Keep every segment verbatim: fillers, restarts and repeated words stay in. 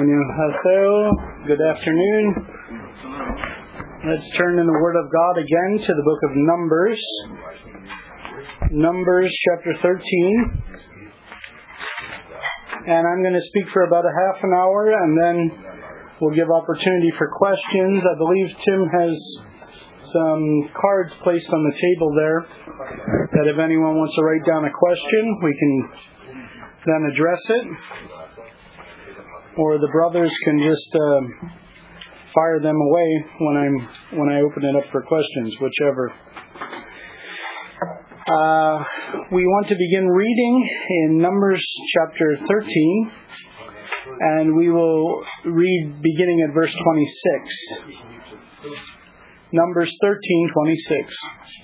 Annyeonghaseyo. Good afternoon. Let's turn in the Word of God again to the book of Numbers. Numbers chapter thirteen. And I'm going to speak for about a half an hour and then we'll give opportunity for questions. I believe Tim has some cards placed on the table there that if anyone wants to write down a question, we can then address it. Or the brothers can just uh, fire them away when I'm when I open it up for questions, whichever. Uh, we want to begin reading in Numbers chapter thirteen, and we will read beginning at verse twenty-six. Numbers thirteen twenty-six.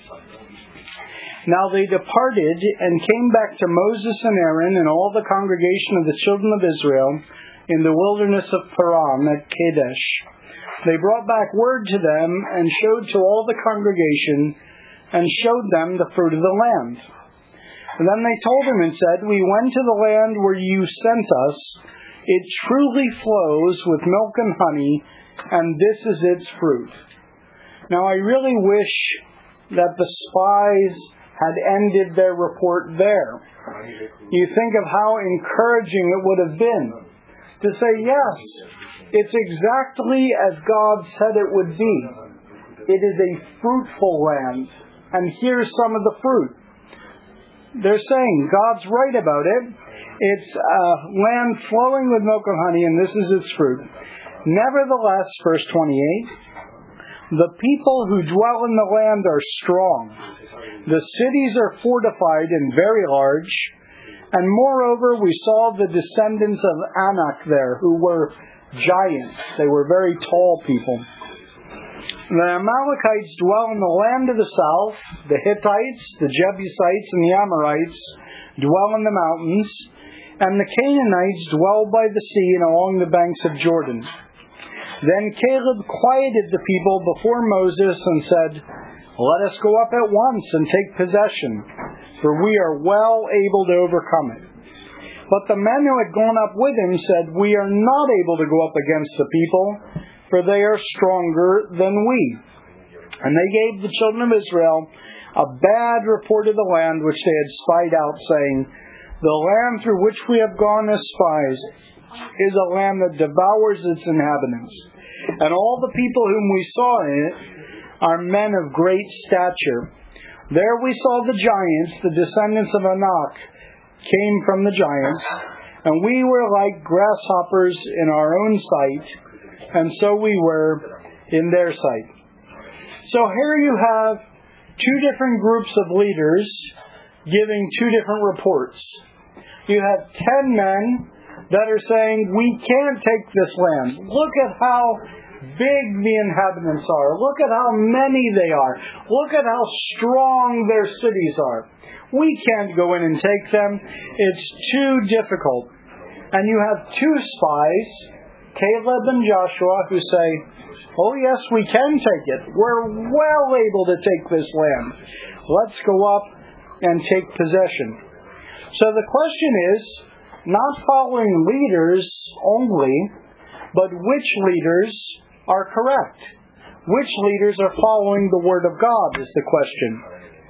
Now they departed and came back to Moses and Aaron and all the congregation of the children of Israel in the wilderness of Paran at Kadesh. They brought back word to them and showed to all the congregation and showed them the fruit of the land. And then they told him and said, "We went to the land where you sent us. It truly flows with milk and honey, and this is its fruit." Now I really wish that the spies had ended their report there. You think of how encouraging it would have been to say, yes, it's exactly as God said it would be. It is a fruitful land, and here's some of the fruit. They're saying God's right about it. It's a land flowing with milk and honey, and this is its fruit. Nevertheless, verse twenty-eight, the people who dwell in the land are strong. The cities are fortified and very large. And moreover, we saw the descendants of Anak there, who were giants. They were very tall people. The Amalekites dwell in the land of the south. The Hittites, the Jebusites, and the Amorites dwell in the mountains. And the Canaanites dwell by the sea and along the banks of Jordan. Then Caleb quieted the people before Moses and said, "Let us go up at once and take possession, for we are well able to overcome it." But the men who had gone up with him said, "We are not able to go up against the people, for they are stronger than we." And they gave the children of Israel a bad report of the land which they had spied out, saying, "The land through which we have gone as spies is a land that devours its inhabitants. And all the people whom we saw in it are men of great stature. There we saw the giants, the descendants of Anak, came from the giants, and we were like grasshoppers in our own sight, and so we were in their sight." So here you have two different groups of leaders giving two different reports. You have ten men that are saying, "We can't take this land. Look at how big the inhabitants are. Look at how many they are. Look at how strong their cities are. We can't go in and take them. It's too difficult." And you have two spies, Caleb and Joshua, who say, "Oh yes, we can take it. We're well able to take this land. Let's go up and take possession." So the question is, not following leaders only, but which leaders are correct? Which leaders are following the Word of God is the question.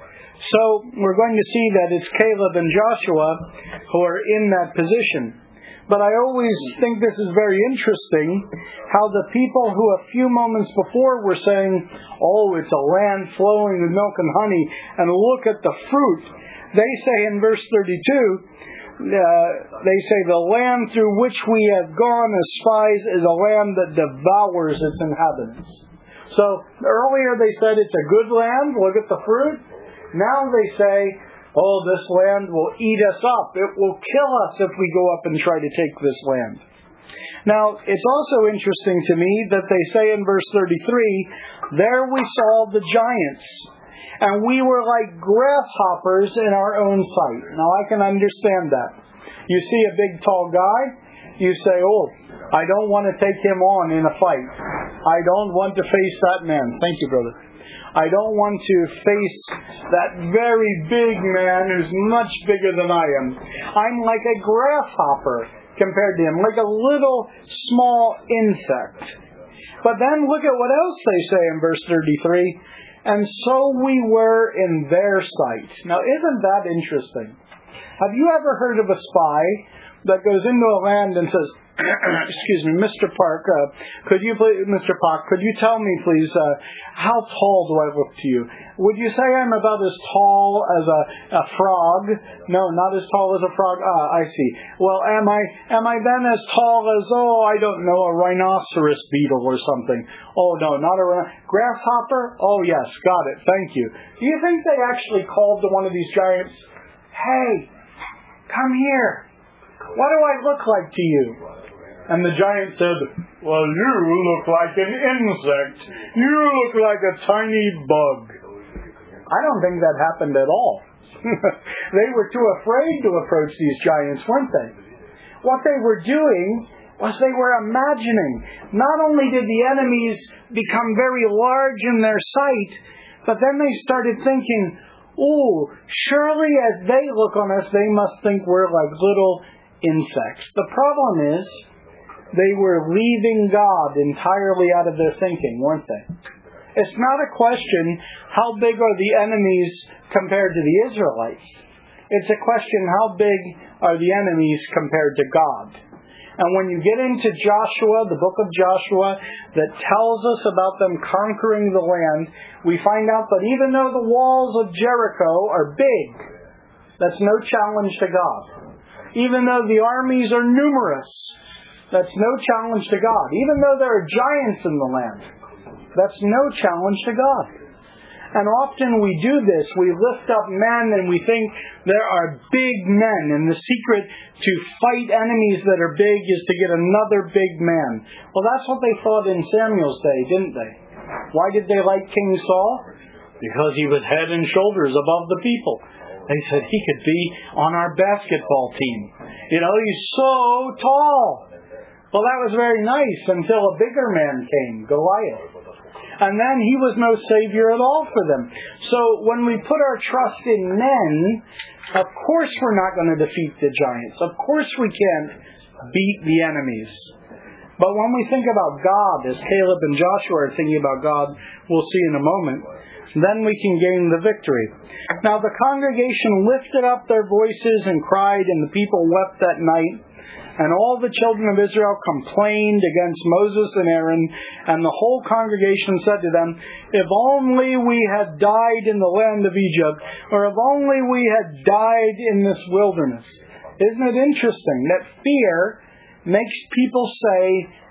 So we're going to see that it's Caleb and Joshua who are in that position. But I always think this is very interesting, how the people who a few moments before were saying, "Oh, it's a land flowing with milk and honey, and look at the fruit," they say in verse thirty-two, Uh, they say, "The land through which we have gone as spies is a land that devours its inhabitants." So earlier they said it's a good land, look at the fruit. Now they say, "Oh, this land will eat us up. It will kill us if we go up and try to take this land." Now it's also interesting to me that they say in verse thirty-three, "There we saw the giants, and we were like grasshoppers in our own sight." Now I can understand that. You see a big tall guy, you say, "Oh, I don't want to take him on in a fight. I don't want to face that man." Thank you, brother. I don't want to face that very big man who's much bigger than I am. I'm like a grasshopper compared to him, like a little small insect. But then look at what else they say in verse thirty-three. And so we were in their sight. Now, isn't that interesting? Have you ever heard of a spy that goes into a land and says, excuse me, Mister Park, uh, could you please, Mister Park, could you tell me, please, uh, how tall do I look to you? Would you say I'm about as tall as a, a frog? No, not as tall as a frog. Ah, I see. Well, am I am I then as tall as, oh, I don't know, a rhinoceros beetle or something? Oh, no, not a rhino- grasshopper? Oh, yes, got it. Thank you. Do you think they actually called to one of these giants, hey, come here. What do I look like to you? And the giant said, well, you look like an insect. You look like a tiny bug. I don't think that happened at all. They were too afraid to approach these giants, weren't they? What they were doing was they were imagining. Not only did the enemies become very large in their sight, but then they started thinking, oh, surely as they look on us, they must think we're like little insects. The problem is, they were leaving God entirely out of their thinking, weren't they? It's not a question, how big are the enemies compared to the Israelites? It's a question, how big are the enemies compared to God? And when you get into Joshua, the book of Joshua, that tells us about them conquering the land, we find out that even though the walls of Jericho are big, that's no challenge to God. Even though the armies are numerous, that's no challenge to God. Even though there are giants in the land, that's no challenge to God. And often we do this. We lift up men and we think there are big men. And the secret to fight enemies that are big is to get another big man. Well, that's what they thought in Samuel's day, didn't they? Why did they like King Saul? Because he was head and shoulders above the people. They said he could be on our basketball team. You know, he's so tall. Well, that was very nice until a bigger man came, Goliath. And then he was no savior at all for them. So when we put our trust in men, of course we're not going to defeat the giants. Of course we can't beat the enemies. But when we think about God, as Caleb and Joshua are thinking about God, we'll see in a moment, then we can gain the victory. Now the congregation lifted up their voices and cried, and the people wept that night. And all the children of Israel complained against Moses and Aaron, and the whole congregation said to them, if only we had died in the land of Egypt, or if only we had died in this wilderness. Isn't it interesting that fear makes people say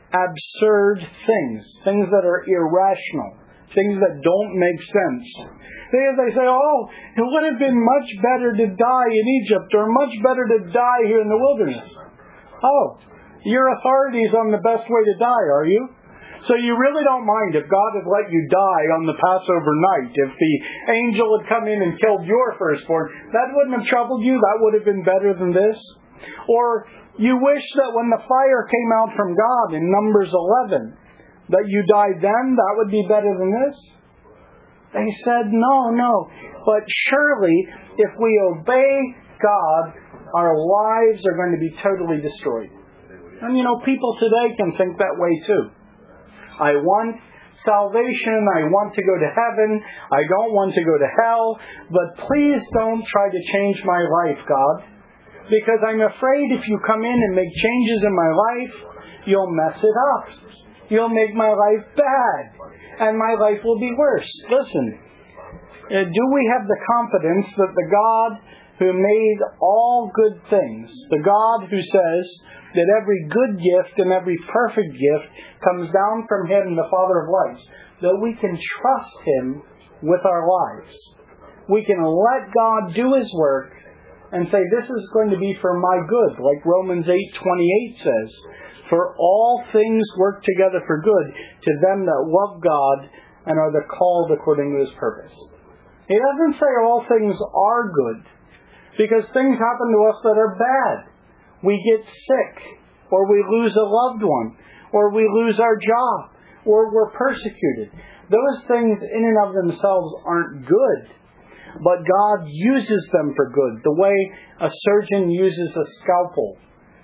absurd things, things that are irrational, things that don't make sense. They, they say, oh, it would have been much better to die in Egypt, or much better to die here in the wilderness. Oh, your authority's on the best way to die, are you? So you really don't mind if God had let you die on the Passover night. If the angel had come in and killed your firstborn, that wouldn't have troubled you. That would have been better than this. Or you wish that when the fire came out from God in Numbers eleven, that you died then, that would be better than this? They said, no, no. But surely, if we obey God, our lives are going to be totally destroyed. And you know, people today can think that way too. I want salvation, I want to go to heaven, I don't want to go to hell, but please don't try to change my life, God. Because I'm afraid if you come in and make changes in my life, you'll mess it up. You'll make my life bad. And my life will be worse. Listen, uh, do we have the confidence that the God who made all good things, the God who says that every good gift and every perfect gift comes down from Him, the Father of lights, that we can trust Him with our lives. We can let God do His work and say, this is going to be for my good, like Romans eight twenty-eight says, for all things work together for good to them that love God and are the called according to His purpose. He doesn't say all things are good, because things happen to us that are bad. We get sick, or we lose a loved one, or we lose our job, or we're persecuted. Those things in and of themselves aren't good, but God uses them for good, the way a surgeon uses a scalpel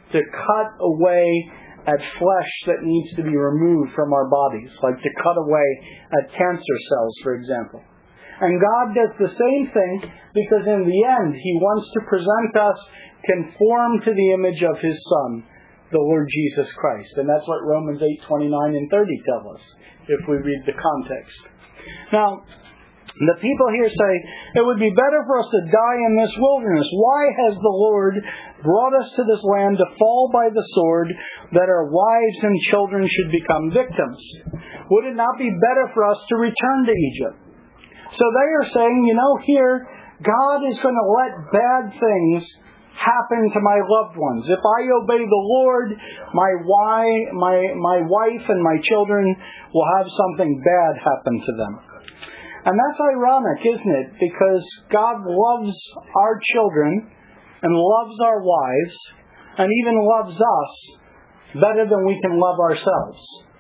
to cut away at flesh that needs to be removed from our bodies, like to cut away at cancer cells, for example. And God does the same thing because in the end, He wants to present us conformed to the image of His Son, the Lord Jesus Christ. And that's what Romans eight, twenty-nine and thirty tell us, if we read the context. Now, the people here say, it would be better for us to die in this wilderness. Why has the Lord brought us to this land to fall by the sword, that our wives and children should become victims? Would it not be better for us to return to Egypt? So they are saying, you know, here, God is going to let bad things happen to my loved ones. If I obey the Lord, my wife, my, my wife and my children will have something bad happen to them. And that's ironic, isn't it? Because God loves our children and loves our wives and even loves us better than we can love ourselves.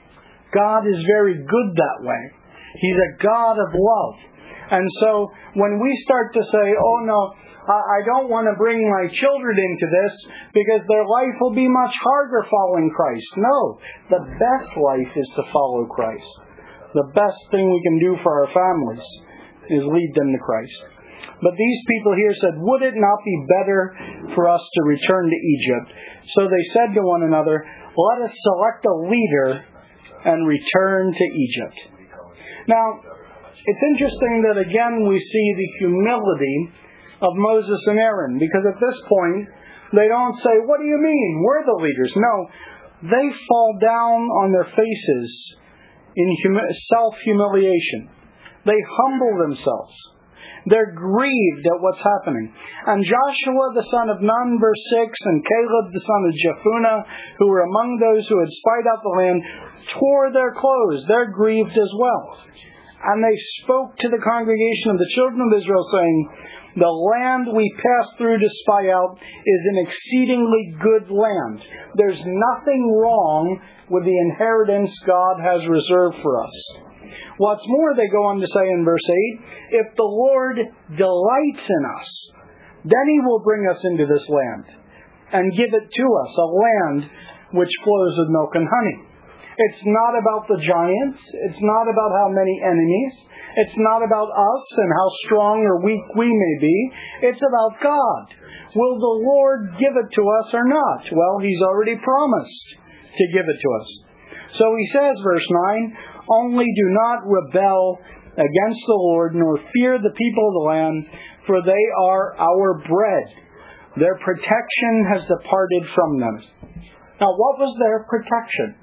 God is very good that way. He's a God of love. And so when we start to say, oh no, I don't want to bring my children into this because their life will be much harder following Christ. No, the best life is to follow Christ. The best thing we can do for our families is lead them to Christ. But these people here said, would it not be better for us to return to Egypt? So they said to one another, let us select a leader and return to Egypt. Now, it's interesting that again we see the humility of Moses and Aaron, because at this point they don't say, what do you mean? We're the leaders. No, they fall down on their faces in self-humiliation. They humble themselves. They're grieved at what's happening. And Joshua the son of Nun, verse six, and Caleb the son of Jephunneh, who were among those who had spied out the land, tore their clothes. They're grieved as well. And they spoke to the congregation of the children of Israel, saying, the land we passed through to spy out is an exceedingly good land. There's nothing wrong with the inheritance God has reserved for us. What's more, they go on to say in verse eight, if the Lord delights in us, then He will bring us into this land and give it to us, a land which flows with milk and honey. It's not about the giants. It's not about how many enemies. It's not about us and how strong or weak we may be. It's about God. Will the Lord give it to us or not? Well, He's already promised to give it to us. So He says, verse nine, only do not rebel against the Lord, nor fear the people of the land, for they are our bread. Their protection has departed from them. Now, what was their protection?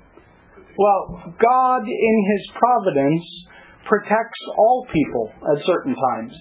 Well, God in His providence protects all people at certain times.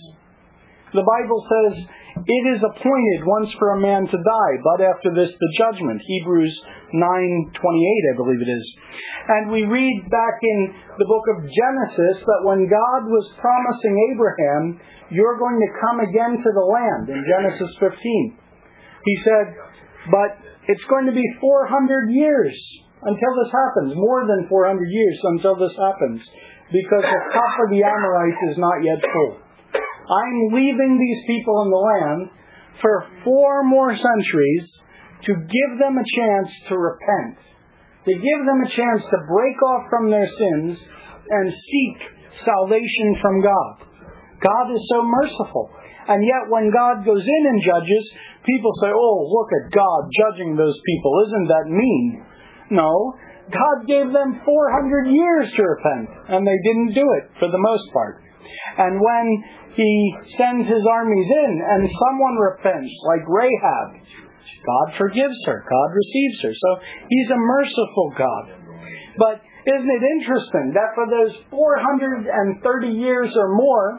The Bible says, it is appointed once for a man to die, but after this the judgment. Hebrews nine twenty-eight, I believe it is. And we read back in the book of Genesis that when God was promising Abraham, you're going to come again to the land, in Genesis fifteen. He said, but it's going to be four hundred years until this happens, more than four hundred years until this happens, because the cup of the Amorites is not yet full. I'm leaving these people in the land for four more centuries to give them a chance to repent, to give them a chance to break off from their sins and seek salvation from God. God is so merciful. And yet when God goes in and judges, people say, oh, look at God judging those people. Isn't that mean? No, God gave them four hundred years to repent, and they didn't do it for the most part. And when He sends His armies in and someone repents, like Rahab, God forgives her, God receives her. So He's a merciful God. But isn't it interesting that for those four hundred thirty years or more,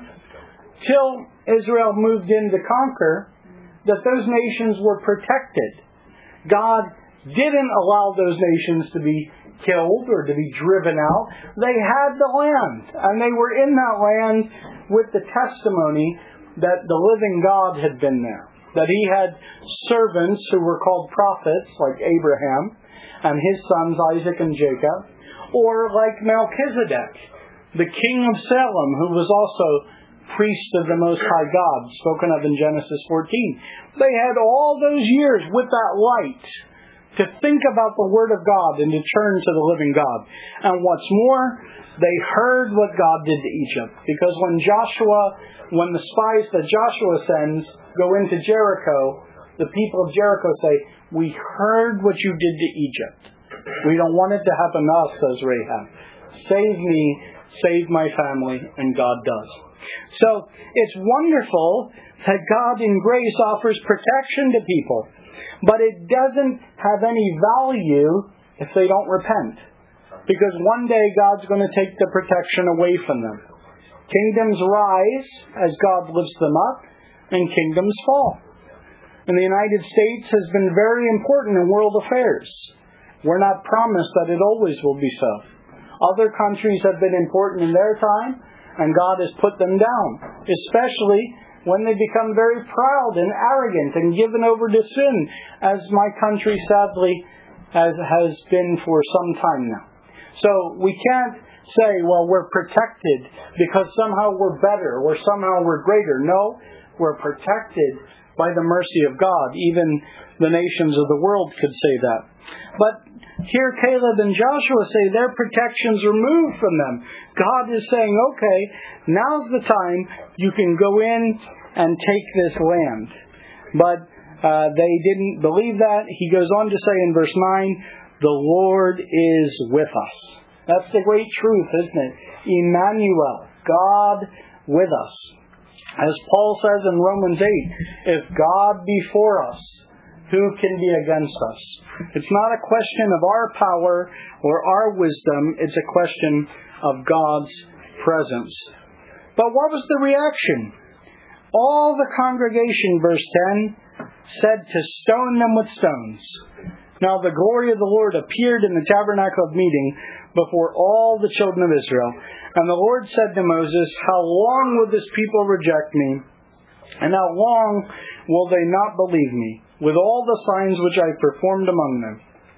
till Israel moved in to conquer, that those nations were protected. God didn't allow those nations to be killed or to be driven out. They had the land, and they were in that land with the testimony that the living God had been there. That He had servants who were called prophets, like Abraham, and his sons Isaac and Jacob, or like Melchizedek, the king of Salem, who was also priest of the Most High God, spoken of in Genesis fourteen. They had all those years with that light to think about the Word of God and to turn to the living God. And what's more, they heard what God did to Egypt. Because when Joshua, when the spies that Joshua sends go into Jericho, the people of Jericho say, "We heard what you did to Egypt. We don't want it to happen to us," says Rahab. "Save me, save my family," and God does. So it's wonderful that God in grace offers protection to people, but it doesn't have any value if they don't repent. Because one day God's going to take the protection away from them. Kingdoms rise as God lifts them up, and kingdoms fall. And the United States has been very important in world affairs. We're not promised that it always will be so. Other countries have been important in their time, and God has put them down, especially when they become very proud and arrogant and given over to sin, as my country sadly has, has been for some time now. So we can't say, well, we're protected because somehow we're better or somehow we're greater. No, we're protected by the mercy of God. Even the nations of the world could say that. But here Caleb and Joshua say their protection's removed from them. God is saying, okay, now's the time you can go in and take this land. But uh, they didn't believe that. He goes on to say in verse nine, the Lord is with us. That's the great truth, isn't it? Emmanuel, God with us. As Paul says in Romans eight, if God be for us, who can be against us? It's not a question of our power or our wisdom. It's a question of God's presence. But what was the reaction? All the congregation, verse ten, said to stone them with stones. Now the glory of the Lord appeared in the tabernacle of meeting before all the children of Israel. And the Lord said to Moses, how long will this people reject me? And how long will they not believe me, with all the signs which I performed among them?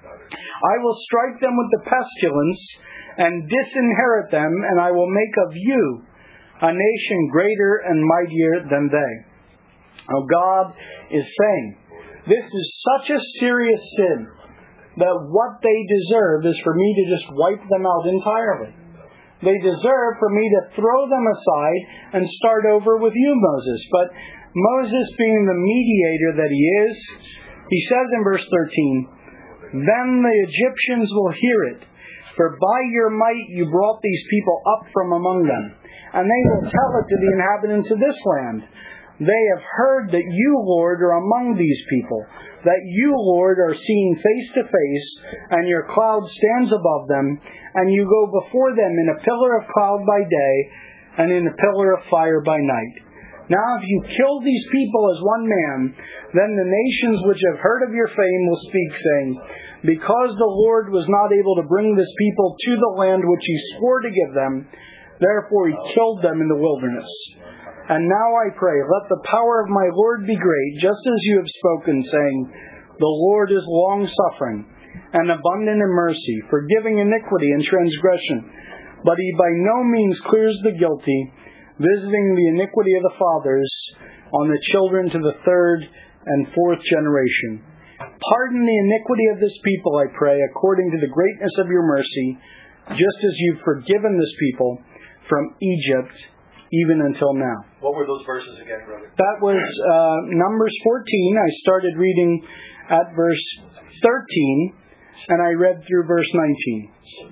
I will strike them with the pestilence and disinherit them, and I will make of you a nation greater and mightier than they. Now God is saying, this is such a serious sin that what they deserve is for me to just wipe them out entirely. They deserve for me to throw them aside and start over with you, Moses. But Moses, being the mediator that he is, he says in verse thirteen, then the Egyptians will hear it, for by your might you brought these people up from among them, and they will tell it to the inhabitants of this land. They have heard that you, Lord, are among these people, that you, Lord, are seen face to face, and your cloud stands above them, and you go before them in a pillar of cloud by day, and in a pillar of fire by night. Now if you kill these people as one man, then the nations which have heard of your fame will speak, saying, because the Lord was not able to bring this people to the land which he swore to give them, therefore he killed them in the wilderness. And now I pray, let the power of my Lord be great, just as you have spoken, saying, the Lord is long-suffering and abundant in mercy, forgiving iniquity and transgression. But he by no means clears the guilty, visiting the iniquity of the fathers on the children to the third and fourth generation. Pardon the iniquity of this people, I pray, according to the greatness of your mercy, just as you've forgiven this people from Egypt, even until now. What were those verses again, brother? That was uh, Numbers fourteen. I started reading at verse thirteen, and I read through verse nineteen.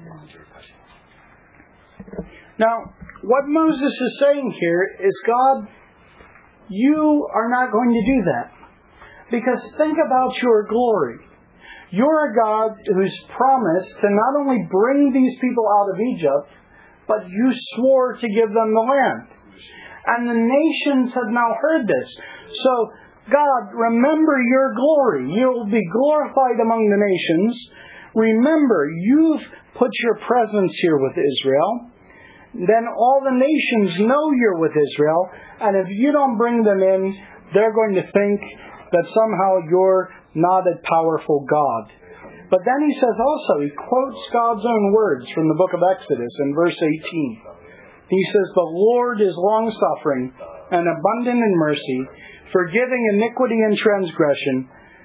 Now, what Moses is saying here is, God, you are not going to do that. Because think about your glory. You're a God who's promised to not only bring these people out of Egypt, but you swore to give them the land. And the nations have now heard this. So, God, remember your glory. You'll be glorified among the nations. Remember, you've put your presence here with Israel. Then all the nations know you're with Israel. And if you don't bring them in, they're going to think that somehow you're not a powerful God. But then he says also, he quotes God's own words from the book of Exodus in verse eighteen. He says, the Lord is long-suffering and abundant in mercy, forgiving iniquity and transgression,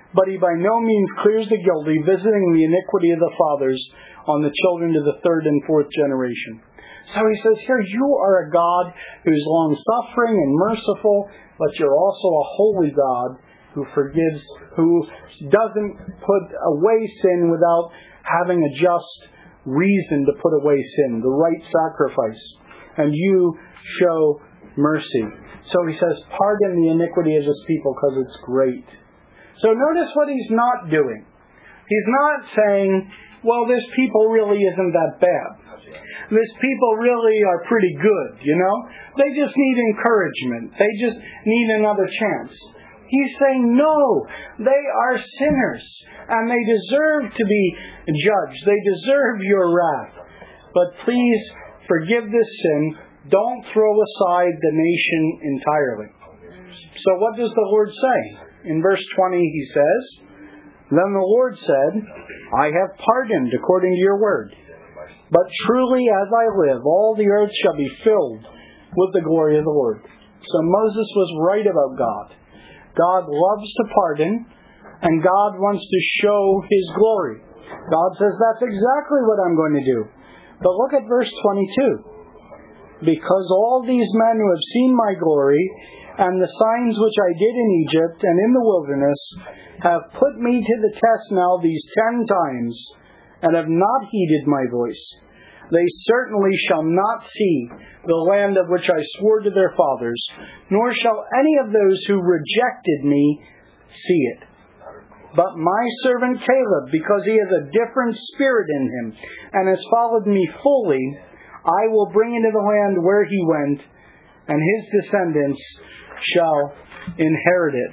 but he by no means clears the guilty, visiting the iniquity of the fathers on the children to the third and fourth generation. So he says here, you are a God who's long-suffering and merciful, but you're also a holy God who forgives, who doesn't put away sin without having a just reason to put away sin, the right sacrifice. And you show mercy. So he says, pardon the iniquity of this people because it's great. So notice what he's not doing. He's not saying, well, this people really isn't that bad. This people really are pretty good, you know. They just need encouragement. They just need another chance. He's saying, no, they are sinners, and they deserve to be judged. They deserve your wrath. But please forgive this sin. Don't throw aside the nation entirely. So what does the Lord say? In verse twenty he says, then the Lord said, I have pardoned according to your word. But truly as I live, all the earth shall be filled with the glory of the Lord. So Moses was right about God. God loves to pardon, and God wants to show His glory. God says, that's exactly what I'm going to do. But look at verse twenty-two. Because all these men who have seen my glory, and the signs which I did in Egypt and in the wilderness, have put me to the test now these ten times, and have not heeded my voice, they certainly shall not see the land of which I swore to their fathers, nor shall any of those who rejected me see it. But my servant Caleb, because he has a different spirit in him, and has followed me fully, I will bring into the land where he went, and his descendants shall inherit it.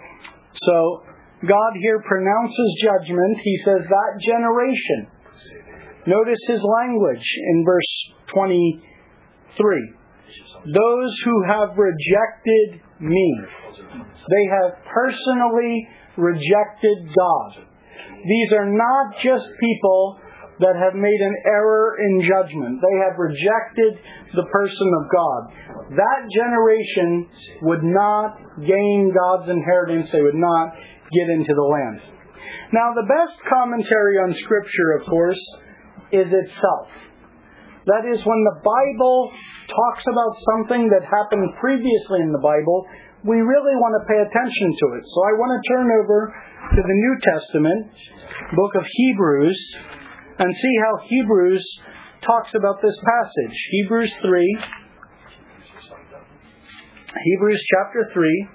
So, God here pronounces judgment. He says that generation. Notice his language in verse twenty-three. Those who have rejected me. They have personally rejected God. These are not just people that have made an error in judgment. They have rejected the person of God. That generation would not gain God's inheritance. They would not get into the land. Now, the best commentary on Scripture, of course, is itself. That is, when the Bible talks about something that happened previously in the Bible, we really want to pay attention to it. So I want to turn over to the New Testament, book of Hebrews, and see how Hebrews talks about this passage. Hebrews three. Hebrews chapter three.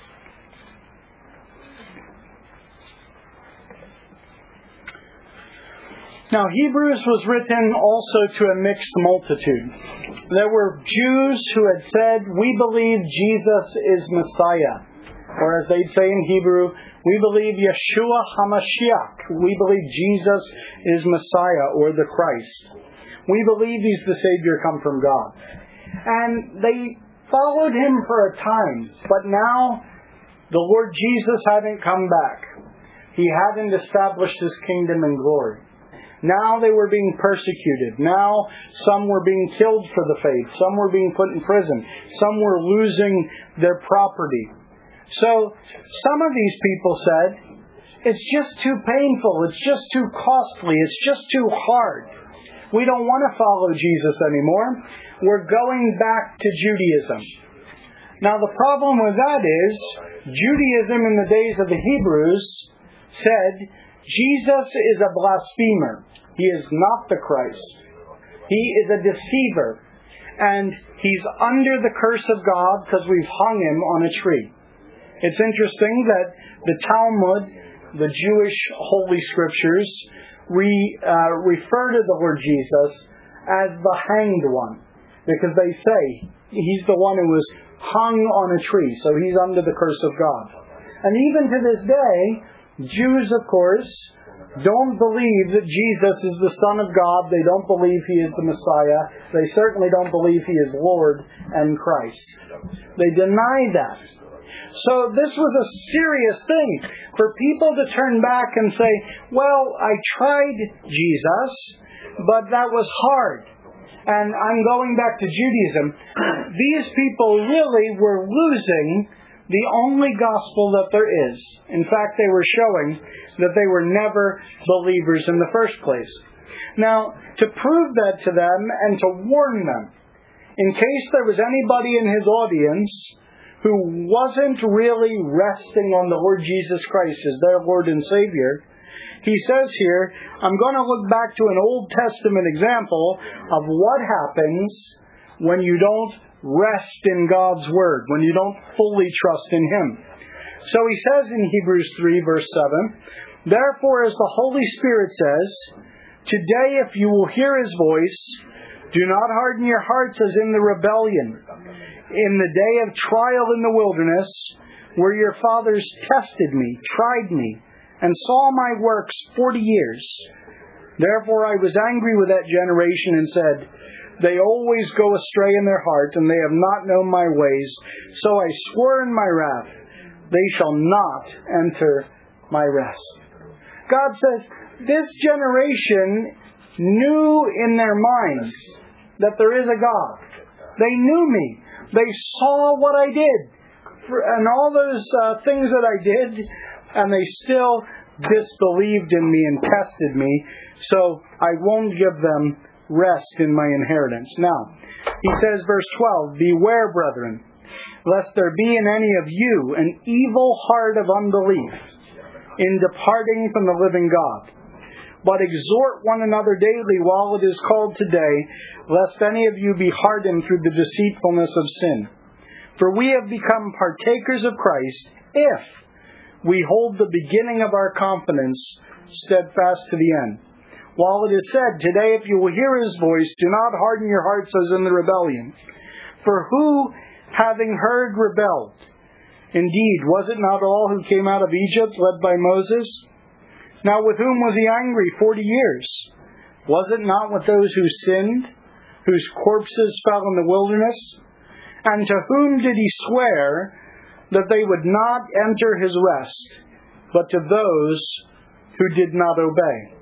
Now, Hebrews was written also to a mixed multitude. There were Jews who had said, we believe Jesus is Messiah. Or as they'd say in Hebrew, we believe Yeshua HaMashiach. We believe Jesus is Messiah or the Christ. We believe He's the Savior come from God. And they followed Him for a time. But now, the Lord Jesus hadn't come back. He hadn't established His kingdom in glory. Now they were being persecuted. Now some were being killed for the faith. Some were being put in prison. Some were losing their property. So some of these people said, it's just too painful. It's just too costly. It's just too hard. We don't want to follow Jesus anymore. We're going back to Judaism. Now the problem with that is, Judaism in the days of the Hebrews said, Jesus is a blasphemer. He is not the Christ. He is a deceiver. And He's under the curse of God because we've hung Him on a tree. It's interesting that the Talmud, the Jewish Holy Scriptures, re, uh, refer to the Lord Jesus as the hanged one. Because they say He's the one who was hung on a tree. So He's under the curse of God. And even to this day, Jews, of course, don't believe that Jesus is the Son of God. They don't believe He is the Messiah. They certainly don't believe He is Lord and Christ. They deny that. So this was a serious thing for people to turn back and say, well, I tried Jesus, but that was hard. And I'm going back to Judaism. These people really were losing the only gospel that there is. In fact, they were showing that they were never believers in the first place. Now, to prove that to them and to warn them, in case there was anybody in his audience who wasn't really resting on the Lord Jesus Christ as their Lord and Savior, he says here, I'm going to look back to an Old Testament example of what happens when you don't rest in God's Word, when you don't fully trust in Him. So he says in Hebrews three, verse seven, therefore, as the Holy Spirit says, today if you will hear His voice, do not harden your hearts as in the rebellion, in the day of trial in the wilderness, where your fathers tested me, tried me, and saw my works forty years. Therefore I was angry with that generation and said, they always go astray in their heart, and they have not known my ways. So I swore in my wrath, they shall not enter my rest. God says, this generation knew in their minds that there is a God. They knew me. They saw what I did, and all those uh, things that I did, and they still disbelieved in me and tested me, so I won't give them rest in my inheritance. Now, he says, verse twelve, beware, brethren, lest there be in any of you an evil heart of unbelief in departing from the living God. But exhort one another daily while it is called today, lest any of you be hardened through the deceitfulness of sin. For we have become partakers of Christ if we hold the beginning of our confidence steadfast to the end. While it is said, today if you will hear His voice, do not harden your hearts as in the rebellion. For who, having heard, rebelled? Indeed, was it not all who came out of Egypt led by Moses? Now with whom was He angry forty years? Was it not with those who sinned, whose corpses fell in the wilderness? And to whom did He swear that they would not enter His rest, but to those who did not obey?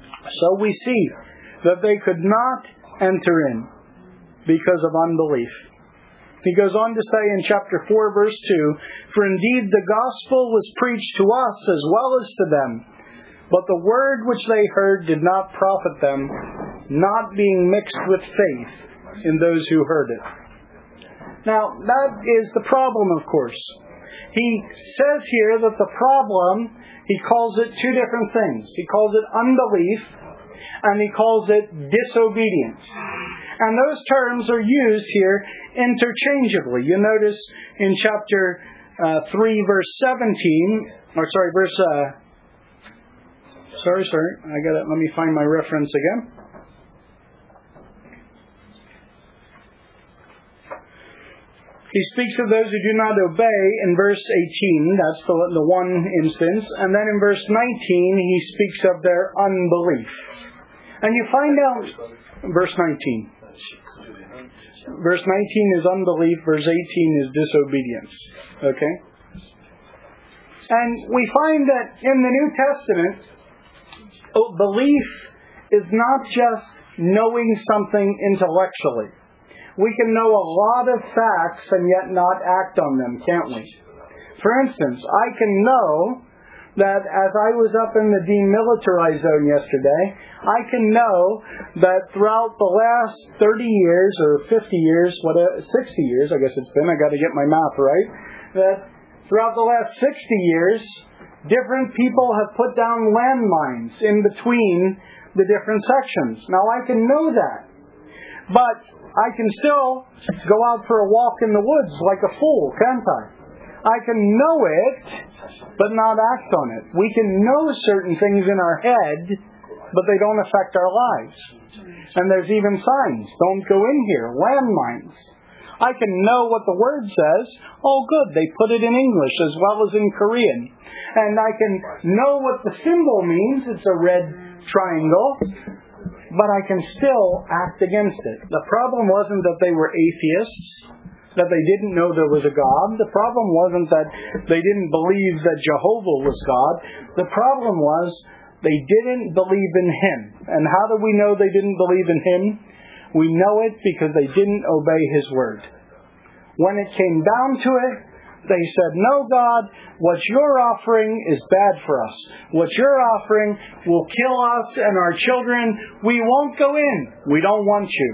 So we see that they could not enter in because of unbelief. He goes on to say in chapter four, verse two, for indeed the gospel was preached to us as well as to them, but the word which they heard did not profit them, not being mixed with faith in those who heard it. Now, that is the problem, of course. He says here that the problem, he calls it two different things. He calls it unbelief, and he calls it disobedience. And those terms are used here interchangeably. You notice in chapter uh, three, verse seventeen, or sorry, verse... Uh, sorry, sorry, I got it. Let me find my reference again. He speaks of those who do not obey in verse eighteen. That's the, the one instance. And then in verse nineteen, he speaks of their unbelief. And you find out, verse nineteen. Verse nineteen is unbelief. Verse eighteen is disobedience. Okay? And we find that in the New Testament, belief is not just knowing something intellectually. We can know a lot of facts and yet not act on them, can't we? For instance, I can know that as I was up in the demilitarized zone yesterday, I can know that throughout the last thirty years or fifty years, whatever, sixty years, I guess it's been, I got to get my math right, that throughout the last sixty years, different people have put down landmines in between the different sections. Now I can know that, but I can still go out for a walk in the woods like a fool, can't I? I can know it, but not act on it. We can know certain things in our head, but they don't affect our lives. And there's even signs. Don't go in here. Landmines. I can know what the word says. Oh, good. They put it in English as well as in Korean. And I can know what the symbol means. It's a red triangle. But I can still act against it. The problem wasn't that they were atheists, that they didn't know there was a God. The problem wasn't that they didn't believe that Jehovah was God. The problem was they didn't believe in Him. And how do we know they didn't believe in Him? We know it because they didn't obey His word. When it came down to it, They said, no, God, what you're offering is bad for us. What you're offering will kill us and our children. We won't go in. We don't want you.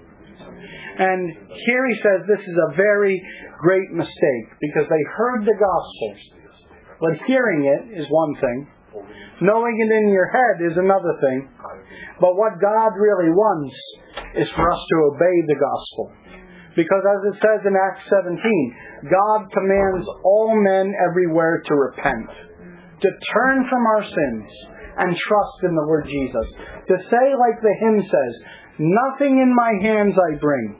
And here he says this is a very great mistake because they heard the gospel. But hearing it is one thing. Knowing it in your head is another thing. But what God really wants is for us to obey the gospel. Because as it says in Acts seventeen, God commands all men everywhere to repent, to turn from our sins and trust in the Lord Jesus. To say like the hymn says, nothing in my hands I bring,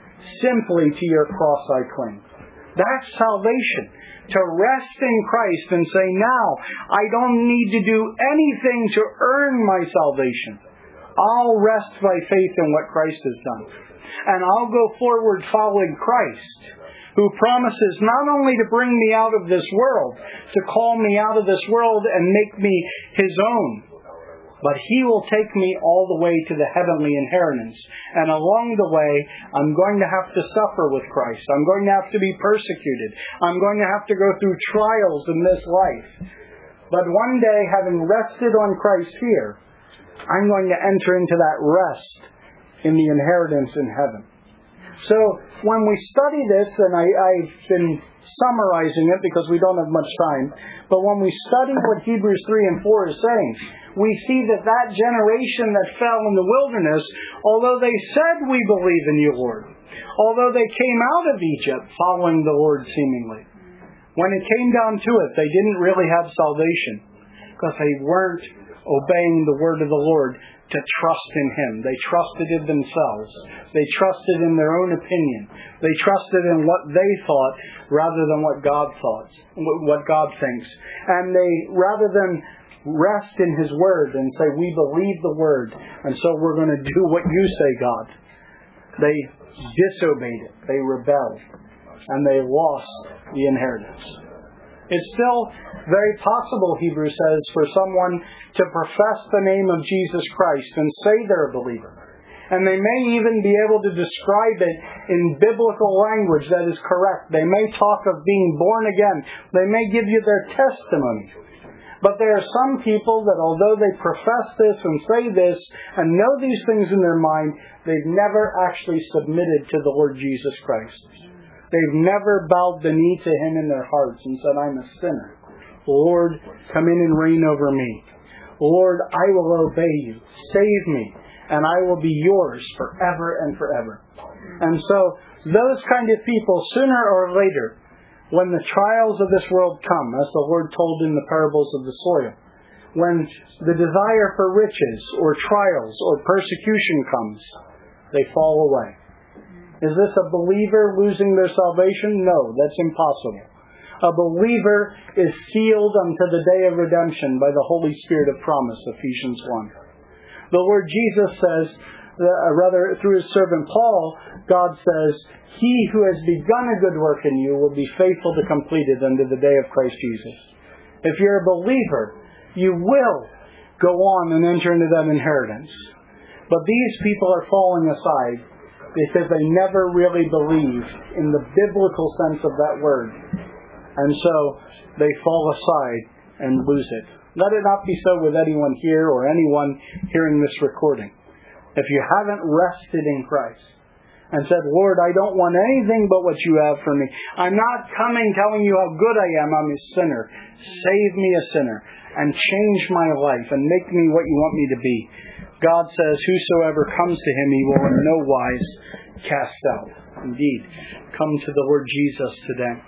simply to your cross I cling. That's salvation. To rest in Christ and say, now, I don't need to do anything to earn my salvation. I'll rest by faith in what Christ has done. And I'll go forward following Christ, who promises not only to bring me out of this world, to call me out of this world and make me His own, but He will take me all the way to the heavenly inheritance. And along the way, I'm going to have to suffer with Christ. I'm going to have to be persecuted. I'm going to have to go through trials in this life. But one day, having rested on Christ here, I'm going to enter into that rest in the inheritance in heaven. So, when we study this, and I, I've been summarizing it because we don't have much time, but when we study what Hebrews three and four is saying, we see that that generation that fell in the wilderness, although they said, we believe in you, Lord, although they came out of Egypt following the Lord seemingly, when it came down to it, they didn't really have salvation because they weren't obeying the word of the Lord to trust in Him. They trusted in themselves. They trusted in their own opinion. They trusted in what they thought rather than what God thought, what God thinks. And they, rather than rest in His Word and say, we believe the Word, and so we're going to do what you say, God, they disobeyed it. They rebelled. And they lost the inheritance. It's still very possible, Hebrews says, for someone to profess the name of Jesus Christ and say they're a believer. And they may even be able to describe it in biblical language that is correct. They may talk of being born again. They may give you their testimony. But there are some people that although they profess this and say this and know these things in their mind, they've never actually submitted to the Lord Jesus Christ. They've never bowed the knee to Him in their hearts and said, I'm a sinner. Lord, come in and reign over me. Lord, I will obey you. Save me. And I will be yours forever and forever. And so, those kind of people, sooner or later, when the trials of this world come, as the Lord told in the parables of the soil, when the desire for riches or trials or persecution comes, they fall away. Is this a believer losing their salvation? No, that's impossible. A believer is sealed unto the day of redemption by the Holy Spirit of promise, Ephesians one. The Lord Jesus says, uh, rather through His servant Paul, God says, He who has begun a good work in you will be faithful to complete it unto the day of Christ Jesus. If you're a believer, you will go on and enter into that inheritance. But these people are falling aside because they never really believed in the biblical sense of that word. And so they fall aside and lose it. Let it not be so with anyone here or anyone hearing this recording. If you haven't rested in Christ and said, Lord, I don't want anything but what you have for me. I'm not coming telling you how good I am. I'm a sinner. Save me a sinner and change my life and make me what you want me to be. God says, whosoever comes to Him, He will in no wise cast out. Indeed, come to the Lord Jesus today.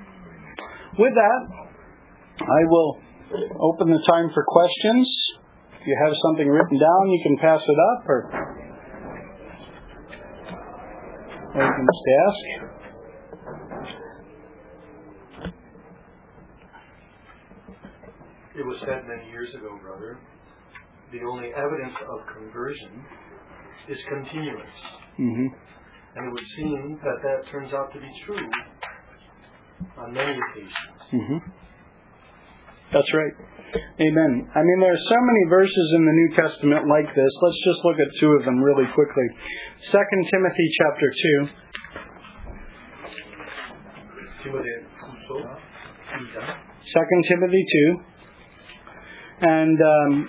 With that, I will open the time for questions. If you have something written down, you can pass it up, or, or you can just ask. It was said many years ago, brother, the only evidence of conversion is continuance. Mm-hmm. And it would seem that that turns out to be true on many occasions. Mm-hmm. That's right. Amen. I mean, there are so many verses in the New Testament like this. Let's just look at two of them really quickly. Second Timothy chapter two. Timothy Second Timothy two. And um,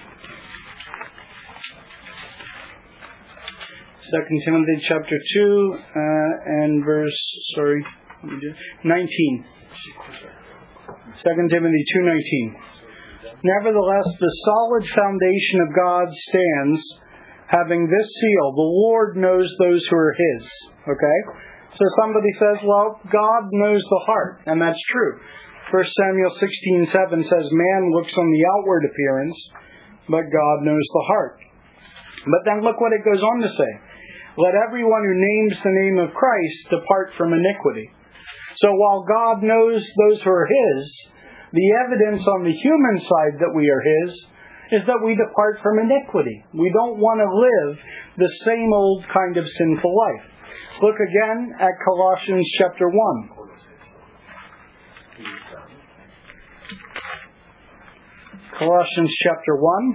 Second Timothy chapter two uh, and verse, sorry, nineteen. Second Timothy two nineteen. Nevertheless, the solid foundation of God stands, having this seal: the Lord knows those who are His. Okay? So somebody says, well, God knows the heart, and that's true. First Samuel sixteen seven says, man looks on the outward appearance, but God knows the heart. But then look what it goes on to say. Let everyone who names the name of Christ depart from iniquity. So while God knows those who are His, the evidence on the human side that we are His is that we depart from iniquity. We don't want to live the same old kind of sinful life. Look again at Colossians chapter one. Colossians chapter one.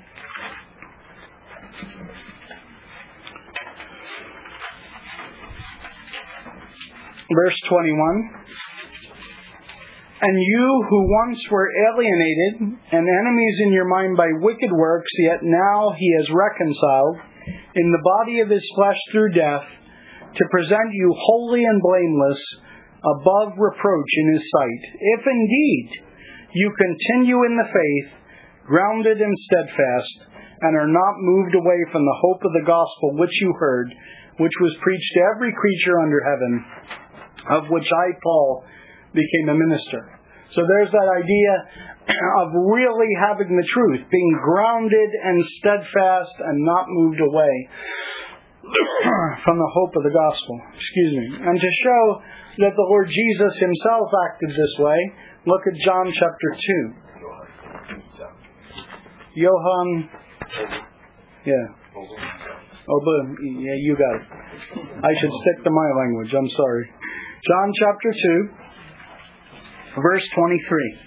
Verse twenty-one. And you who once were alienated and enemies in your mind by wicked works, yet now He has reconciled in the body of His flesh through death, to present you holy and blameless, above reproach in His sight. If indeed you continue in the faith, grounded and steadfast, and are not moved away from the hope of the gospel which you heard, which was preached to every creature under heaven, of which I, Paul, became a minister. So there's that idea of really having the truth, being grounded and steadfast and not moved away from the hope of the gospel. Excuse me. And to show that the Lord Jesus Himself acted this way, look at John chapter two. Johann. Yeah. Oh, boom. Yeah, you got it. I should stick to my language. I'm sorry. John chapter two, verse twenty-three.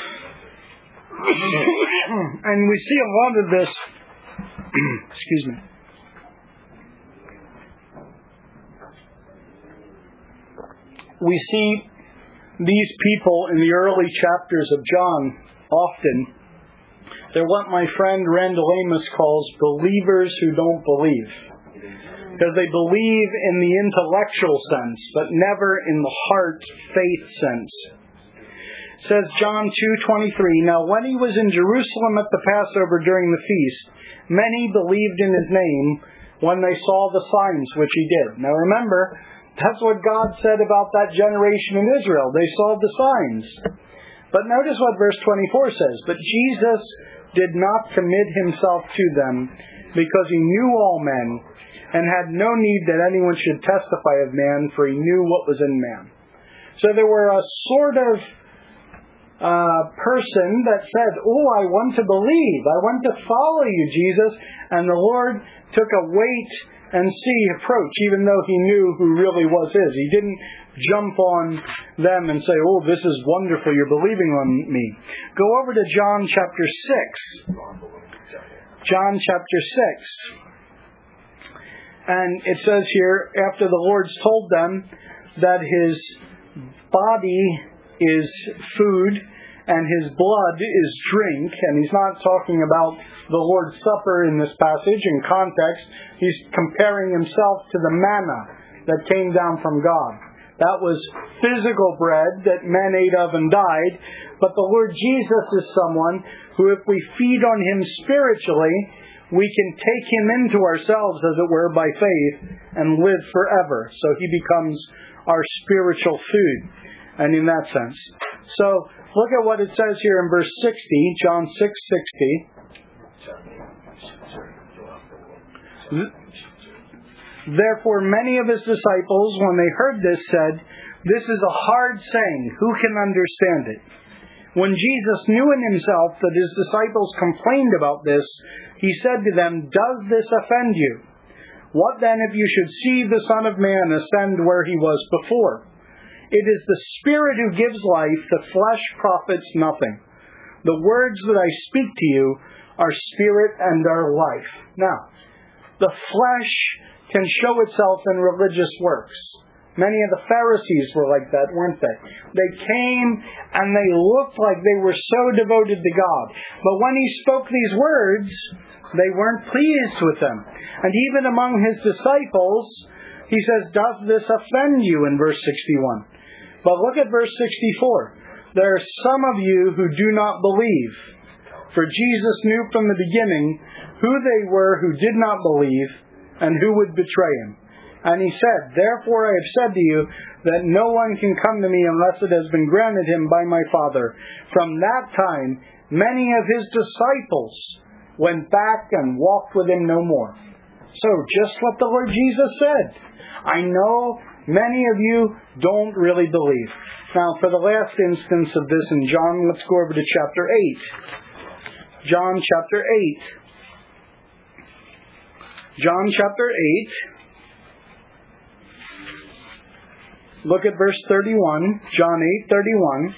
And we see a lot of this. Excuse me. We see these people in the early chapters of John often. They're what my friend Randall Amos calls believers who don't believe. Because they believe in the intellectual sense, but never in the heart faith sense. It says John two twenty-three, now when He was in Jerusalem at the Passover during the feast, many believed in His name when they saw the signs which He did. Now remember, that's what God said about that generation in Israel. They saw the signs. But notice what verse twenty-four says. But Jesus did not commit Himself to them, because He knew all men, and had no need that anyone should testify of man, for He knew what was in man. So there were a sort of uh, person that said, oh, I want to believe. I want to follow you, Jesus. And the Lord took a wait and see approach, even though He knew who really was His. He didn't jump on them and say, oh, this is wonderful, you're believing on me. Go over to John chapter six. John chapter six. And it says here, after the Lord's told them that His body is food and His blood is drink, and He's not talking about the Lord's Supper in this passage. In context, He's comparing Himself to the manna that came down from God. That was physical bread that men ate of and died. But the Lord Jesus is someone who, if we feed on Him spiritually, we can take Him into ourselves, as it were, by faith and live forever. So He becomes our spiritual food. And in that sense. So look at what it says here in verse sixty, John six sixty. Therefore many of His disciples, when they heard this, said, this is a hard saying. Who can understand it? When Jesus knew in Himself that His disciples complained about this, He said to them, does this offend you? What then if you should see the Son of Man ascend where He was before? It is the Spirit who gives life, the flesh profits nothing. The words that I speak to you are spirit and are life. Now, the flesh can show itself in religious works. Many of the Pharisees were like that, weren't they? They came and they looked like they were so devoted to God. But when He spoke these words, they weren't pleased with them. And even among His disciples, He says, "Does this offend you?" in verse sixty-one. But look at verse sixty-four. "There are some of you who do not believe. For Jesus knew from the beginning who they were who did not believe and who would betray Him. And He said, Therefore I have said to you that no one can come to me unless it has been granted him by my Father. From that time, many of His disciples went back and walked with Him no more." So, just what the Lord Jesus said. I know many of you don't really believe. Now, for the last instance of this in John, let's go over to chapter eight. John chapter eight. John chapter eight. Look at verse thirty-one. John eight thirty-one.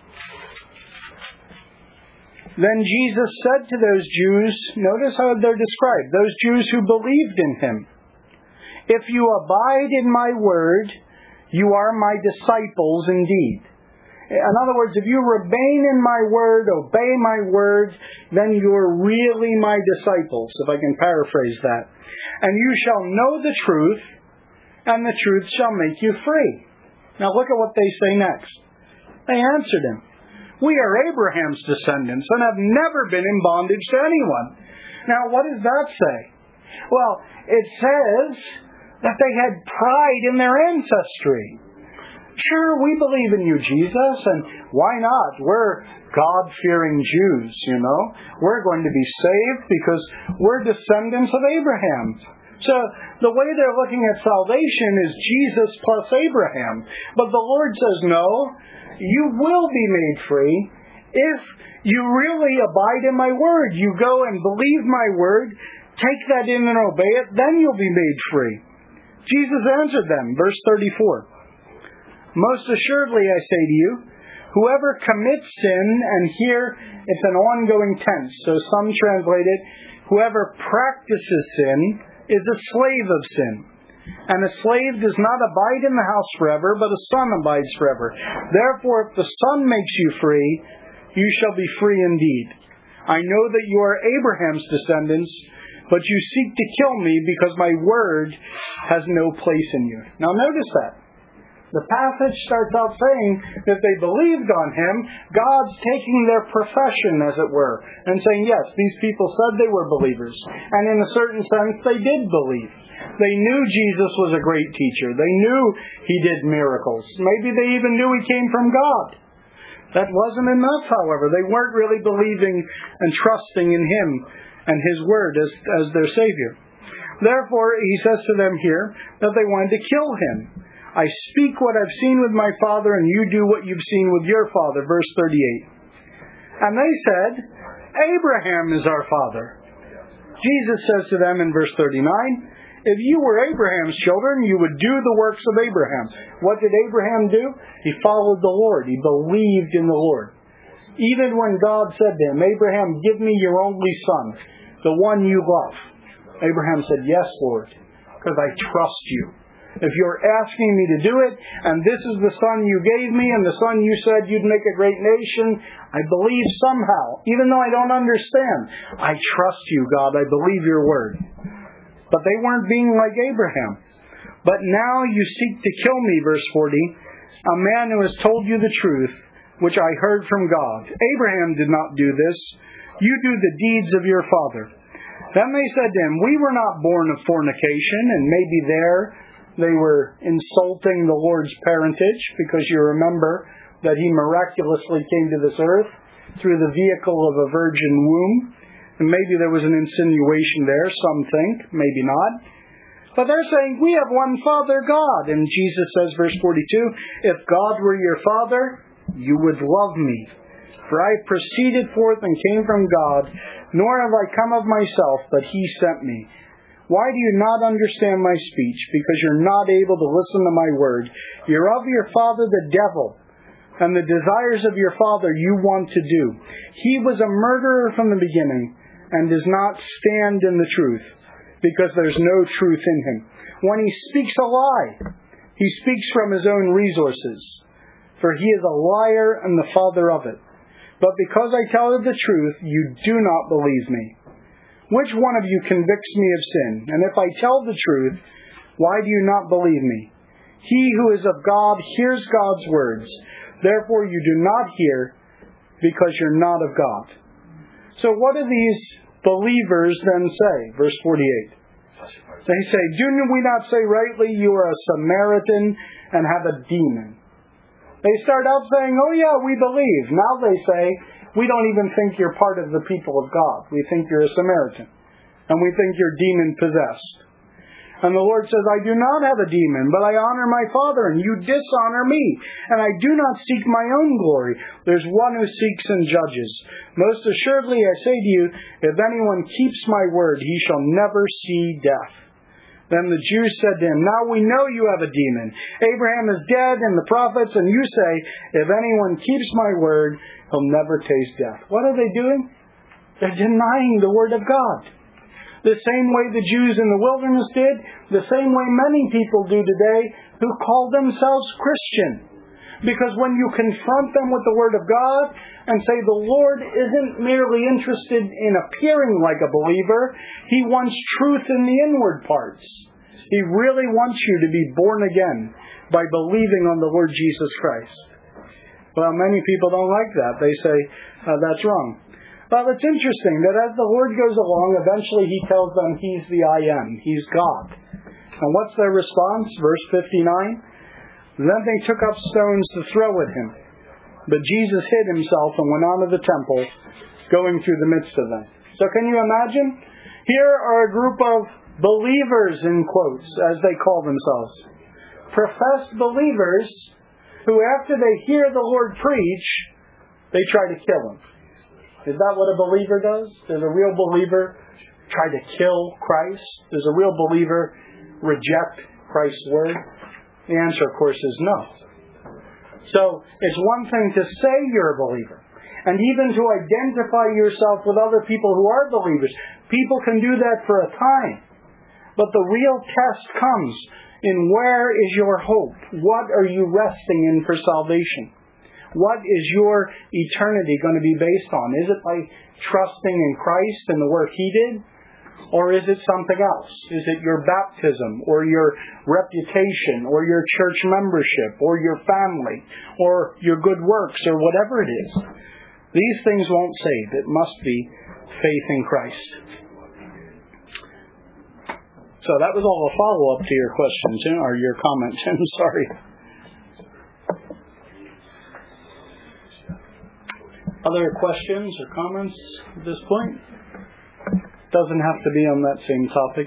"Then Jesus said to those Jews," notice how they're described, those Jews who believed in Him, "If you abide in my word, you are my disciples indeed." In other words, if you remain in my word, obey my word, then you're really my disciples, if I can paraphrase that. "And you shall know the truth, and the truth shall make you free." Now look at what they say next. They answered Him, "We are Abraham's descendants and have never been in bondage to anyone." Now what does that say? Well, it says that they had pride in their ancestry. Sure, we believe in you, Jesus, and why not? We're God-fearing Jews, you know. We're going to be saved because we're descendants of Abraham. So the way they're looking at salvation is Jesus plus Abraham. But the Lord says, no, you will be made free if you really abide in my word. You go and believe my word, take that in and obey it, then you'll be made free. Jesus answered them, verse thirty-four. "Most assuredly I say to you, whoever commits sin," and here it's an ongoing tense, so some translate it, "whoever practices sin is a slave of sin. And a slave does not abide in the house forever, but a son abides forever. Therefore, if the Son makes you free, you shall be free indeed. I know that you are Abraham's descendants, but you seek to kill me because my word has no place in you." Now notice that. The passage starts out saying that they believed on Him. God's taking their profession, as it were, and saying, yes, these people said they were believers. And in a certain sense, they did believe. They knew Jesus was a great teacher. They knew He did miracles. Maybe they even knew He came from God. That wasn't enough, however. They weren't really believing and trusting in Him and His word as, as their Savior. Therefore, He says to them here that they wanted to kill Him. "I speak what I've seen with my Father, and you do what you've seen with your father." Verse thirty-eight. "And they said, Abraham is our father." Jesus says to them in verse thirty-nine, "If you were Abraham's children, you would do the works of Abraham." What did Abraham do? He followed the Lord. He believed in the Lord. Even when God said to him, "Abraham, give me your only son, the one you love," Abraham said, "Yes, Lord, because I trust you. If you're asking me to do it, and this is the son you gave me, and the son you said you'd make a great nation, I believe somehow, even though I don't understand. I trust you, God. I believe your word." But they weren't being like Abraham. "But now you seek to kill me," verse forty, "a man who has told you the truth, which I heard from God. Abraham did not do this. You do the deeds of your father." Then they said to him, "We were not born of fornication," and maybe there they were insulting the Lord's parentage, because you remember that He miraculously came to this earth through the vehicle of a virgin womb. And maybe there was an insinuation there, some think, maybe not. But they're saying, "We have one Father, God." And Jesus says, verse forty-two, "If God were your Father, you would love me. For I proceeded forth and came from God, nor have I come of myself, but He sent me. Why do you not understand my speech? Because you're not able to listen to my word. You're of your father the devil, and the desires of your father you want to do. He was a murderer from the beginning, and does not stand in the truth, because there's no truth in him. When he speaks a lie, He speaks from his own resources, for he is a liar and the father of it. But because I tell you the truth, you do not believe me. Which one of you convicts me of sin? And if I tell the truth, why do you not believe me? He who is of God hears God's words. Therefore you do not hear, because you're not of God. So what do these believers then say? Verse forty-eight. They say, do we not say rightly, you are a Samaritan and have a demon? They start out saying, oh yeah, we believe. Now they say, we don't even think you're part of the people of God. We think you're a Samaritan. And we think you're demon-possessed. And the Lord says, I do not have a demon, but I honor my Father, and you dishonor me. And I do not seek my own glory. There's one who seeks and judges. Most assuredly, I say to you, if anyone keeps my word, he shall never see death. Then the Jews said to him, now we know you have a demon. Abraham is dead and the prophets, and you say, if anyone keeps my word, he'll never taste death. What are they doing? They're denying the word of God. The same way the Jews in the wilderness did, the same way many people do today who call themselves Christian. Because when you confront them with the Word of God and say the Lord isn't merely interested in appearing like a believer, He wants truth in the inward parts. He really wants you to be born again by believing on the Lord Jesus Christ. Well, many people don't like that. They say, uh, that's wrong. Well, it's interesting that as the Lord goes along, eventually He tells them He's the I Am. He's God. And what's their response? Verse fifty-nine. Then they took up stones to throw at Him. But Jesus hid Himself and went on to the temple, going through the midst of them. So can you imagine? Here are a group of believers, in quotes, as they call themselves. Professed believers who, after they hear the Lord preach, they try to kill Him. Is that what a believer does? Does a real believer try to kill Christ? Does a real believer reject Christ's word? The answer, of course, is no. So, it's one thing to say you're a believer, and even to identify yourself with other people who are believers. People can do that for a time. But the real test comes in where is your hope? What are you resting in for salvation? What is your eternity going to be based on? Is it by trusting in Christ and the work He did? Or is it something else? Is it your baptism, or your reputation, or your church membership, or your family, or your good works, or whatever it is? These things won't save. It must be faith in Christ. So that was all a follow-up to your questions, or your comments. I'm sorry. Other questions or comments at this point? Doesn't have to be on that same topic.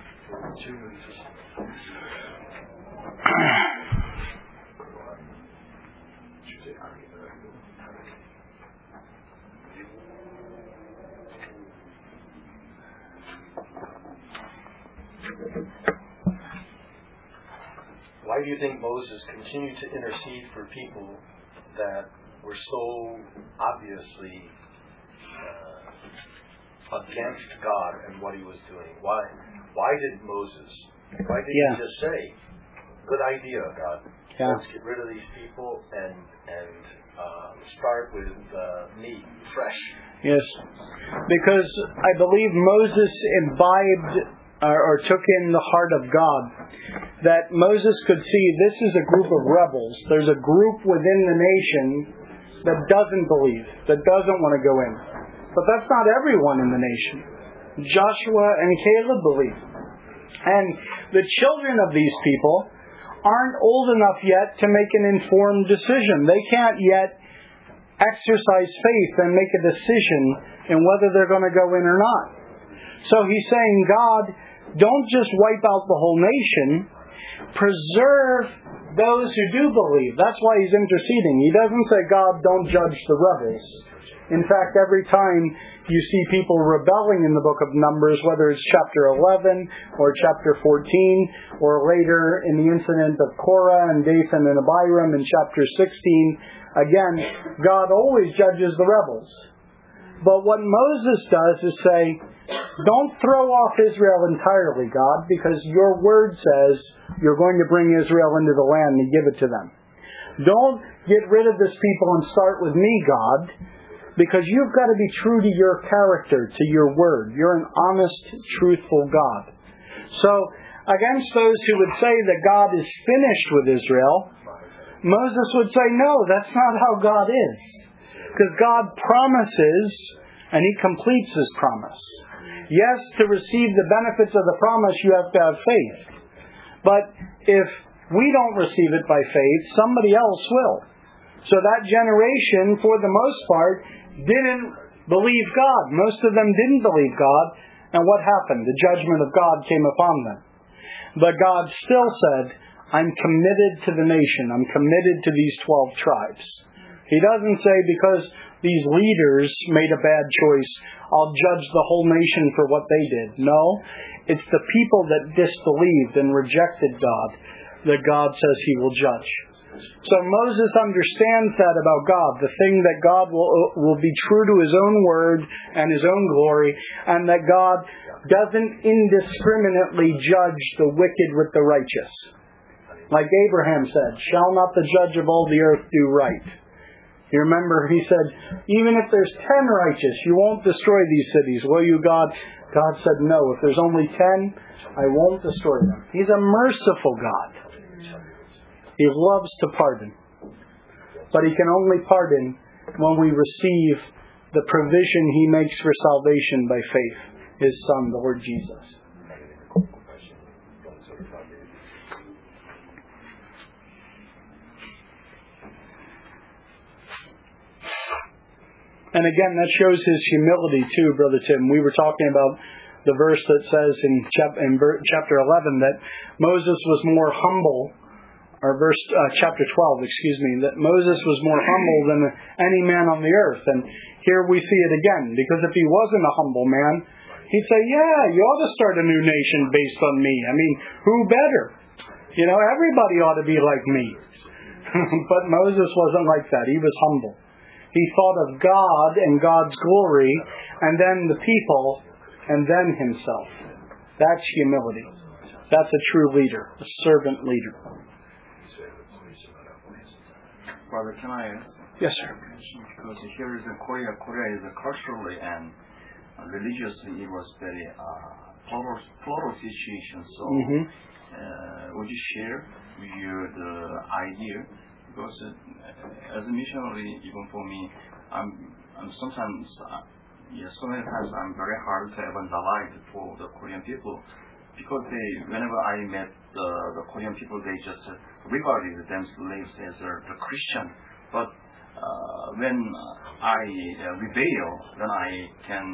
Why do you think Moses continued to intercede for people that were so obviously uh, against God and what He was doing? Why? Why did Moses? Why did yeah. He just say, "Good idea, God. Yeah. Let's get rid of these people and and uh, start with uh, me fresh." Yes, because I believe Moses imbibed or, or took in the heart of God, that Moses could see this is a group of rebels. There's a group within the nation that doesn't believe, that doesn't want to go in. But that's not everyone in the nation. Joshua and Caleb believe. And the children of these people aren't old enough yet to make an informed decision. They can't yet exercise faith and make a decision in whether they're going to go in or not. So he's saying, God, don't just wipe out the whole nation. Preserve those who do believe. That's why he's interceding. He doesn't say, God, don't judge the rebels. In fact, every time you see people rebelling in the book of Numbers, whether it's chapter eleven or chapter fourteen, or later in the incident of Korah and Dathan and Abiram in chapter sixteen, again, God always judges the rebels. But what Moses does is say, Don't throw off Israel entirely, God, because your word says you're going to bring Israel into the land and give it to them. Don't get rid of this people and start with me, God, because you've got to be true to your character, to your word. You're an honest, truthful God. So, against those who would say that God is finished with Israel, Moses would say, no, that's not how God is. Because God promises, and He completes His promise. Yes, to receive the benefits of the promise, you have to have faith. But if we don't receive it by faith, somebody else will. So that generation, for the most part, didn't believe God. Most of them didn't believe God. And what happened? The judgment of God came upon them. But God still said, I'm committed to the nation. I'm committed to these twelve tribes. He doesn't say because these leaders made a bad choice, I'll judge the whole nation for what they did. No, it's the people that disbelieved and rejected God that God says He will judge. So Moses understands that about God, the thing that God will will be true to His own word and His own glory, and that God doesn't indiscriminately judge the wicked with the righteous. Like Abraham said, shall not the judge of all the earth do right? You remember he said, even if there's ten righteous, you won't destroy these cities, will you, God? God said, no, if there's only ten, I won't destroy them. He's a merciful God. He loves to pardon. But He can only pardon when we receive the provision He makes for salvation by faith, His Son, the Lord Jesus. And again, that shows His humility too, Brother Tim. We were talking about the verse that says in chapter eleven that Moses was more humble, or verse uh, chapter twelve, excuse me, that Moses was more humble than any man on the earth. And here we see it again, because if he wasn't a humble man, he'd say, yeah, you ought to start a new nation based on me. I mean, who better? You know, everybody ought to be like me. But Moses wasn't like that. He was humble. He thought of God and God's glory, and then the people, and then himself. That's humility. That's a true leader, a servant leader. Brother, can I ask? Yes, sir. Because here is in Korea. Korea is a culturally and religiously, it was very uh, plural, plural situation. So, mm-hmm. uh, would you share your the idea? Because uh, as a missionary, even for me, I'm, I'm sometimes, uh, yeah, so many times I'm very hard to evangelize for the Korean people, because they, whenever I met the, the Korean people, they just uh, regarded themselves as a, a Christian. But uh, when I uh, rebel, then I can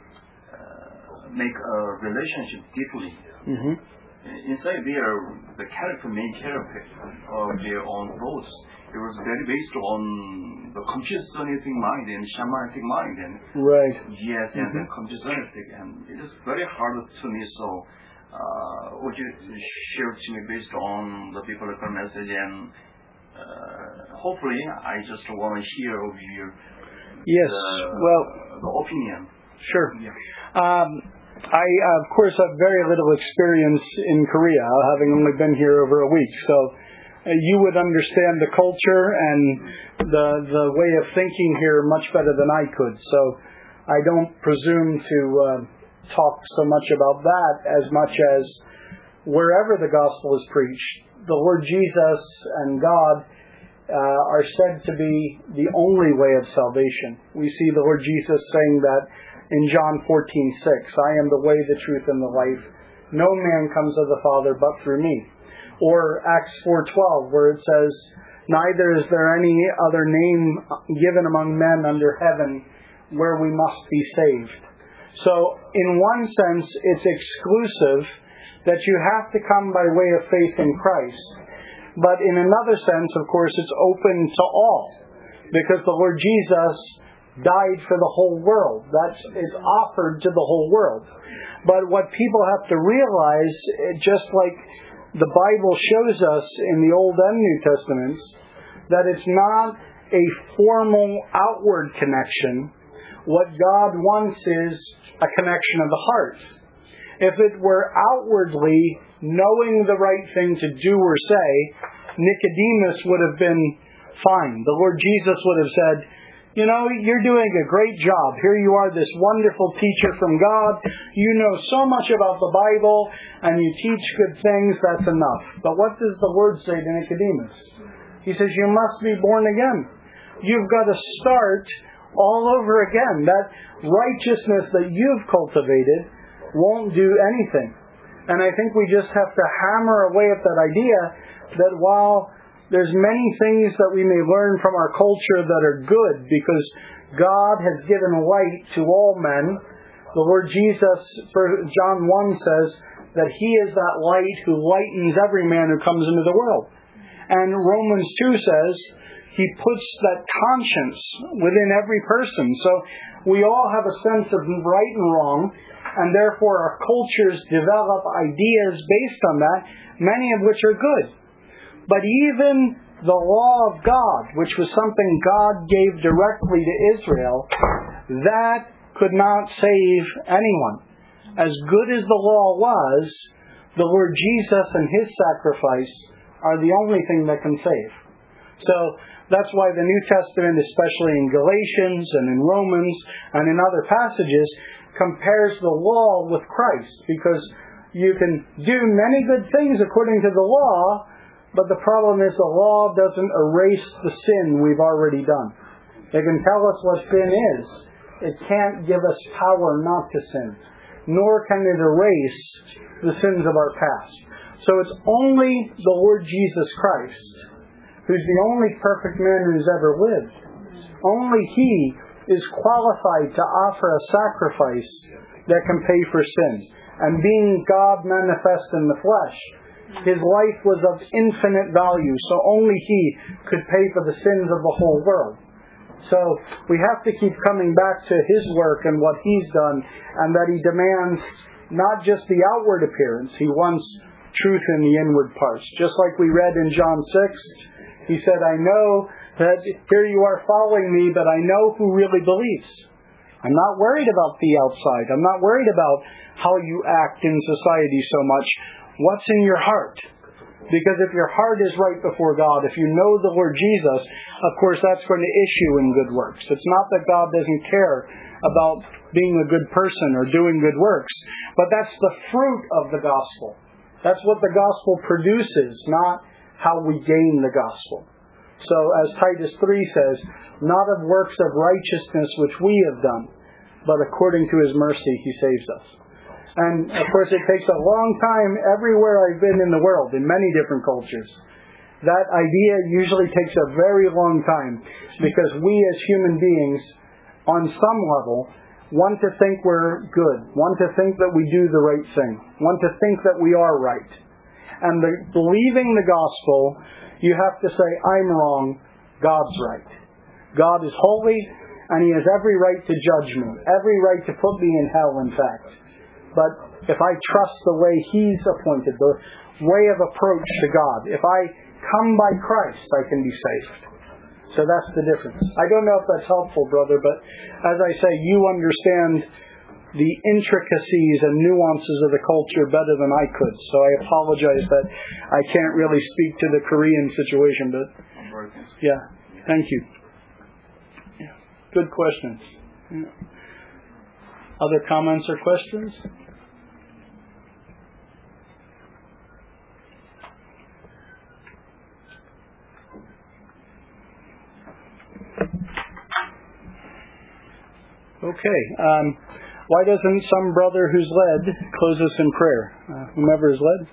uh, make a relationship deeply. Mm-hmm. Inside there, the character, main character of their own thoughts, it was very based on the Confucianistic mind and Shamanistic mind, and right. Yes, and mm-hmm. the Confucianistic, and it is very hard to me. So, uh, would you share to me based on the biblical message, and uh, hopefully, I just want to hear of your yes, the, well, the opinion. Sure. Yeah. Um, I, of course, have very little experience in Korea, having only been here over a week. So uh, you would understand the culture and the the way of thinking here much better than I could. So I don't presume to uh, talk so much about that as much as wherever the gospel is preached, the Lord Jesus and God uh, are said to be the only way of salvation. We see the Lord Jesus saying that in John fourteen six, I am the way, the truth, and the life. No man comes to the Father but through me. Or Acts four twelve, where it says, neither is there any other name given among men under heaven where we must be saved. So, in one sense, it's exclusive that you have to come by way of faith in Christ. But in another sense, of course, it's open to all. Because the Lord Jesus died for the whole world. That's is offered to the whole world. But what people have to realize, just like the Bible shows us in the Old and New Testaments, that it's not a formal outward connection What God wants is a connection of the heart. If it were outwardly knowing the right thing to do or say, Nicodemus would have been fine. The Lord Jesus would have said, you know, you're doing a great job. Here you are, this wonderful teacher from God. You know so much about the Bible, and you teach good things. That's enough. But what does the Word say to Nicodemus? He says, you must be born again. You've got to start all over again. That righteousness that you've cultivated won't do anything. And I think we just have to hammer away at that idea that while there's many things that we may learn from our culture that are good because God has given light to all men. The Lord Jesus, John one says that He is that light who lightens every man who comes into the world. And Romans two says He puts that conscience within every person. So we all have a sense of right and wrong, and therefore our cultures develop ideas based on that, many of which are good. But even the law of God, which was something God gave directly to Israel, that could not save anyone. As good as the law was, the Lord Jesus and His sacrifice are the only thing that can save. So that's why the New Testament, especially in Galatians and in Romans and in other passages, compares the law with Christ. Because you can do many good things according to the law, but the problem is the law doesn't erase the sin we've already done. It can tell us what sin is. It can't give us power not to sin. Nor can it erase the sins of our past. So it's only the Lord Jesus Christ, who's the only perfect man who's ever lived. Only He is qualified to offer a sacrifice that can pay for sin. And being God manifest in the flesh, His life was of infinite value, so only He could pay for the sins of the whole world. So we have to keep coming back to His work and what He's done, and that He demands not just the outward appearance, He wants truth in the inward parts. Just like we read in John six, He said, I know that here you are following me, but I know who really believes. I'm not worried about the outside. I'm not worried about how you act in society so much. What's in your heart? Because if your heart is right before God, if you know the Lord Jesus, of course that's going to issue in good works. It's not that God doesn't care about being a good person or doing good works, but that's the fruit of the gospel. That's what the gospel produces, not how we gain the gospel. So as Titus three says, not of works of righteousness which we have done, but according to His mercy He saves us. And, of course, it takes a long time everywhere I've been in the world, in many different cultures. That idea usually takes a very long time because we as human beings, on some level, want to think we're good, want to think that we do the right thing, want to think that we are right. And the, believing the gospel, you have to say, I'm wrong, God's right. God is holy, and He has every right to judge me, every right to put me in hell, in fact. But if I trust the way He's appointed, the way of approach to God, if I come by Christ, I can be saved. So that's the difference. I don't know if that's helpful, brother, but as I say, you understand the intricacies and nuances of the culture better than I could. So I apologize that I can't really speak to the Korean situation, but yeah, thank you. Yeah. Good questions. Yeah. Other comments or questions? Okay. Um, why doesn't some brother who's led close us in prayer? Uh, whomever is led.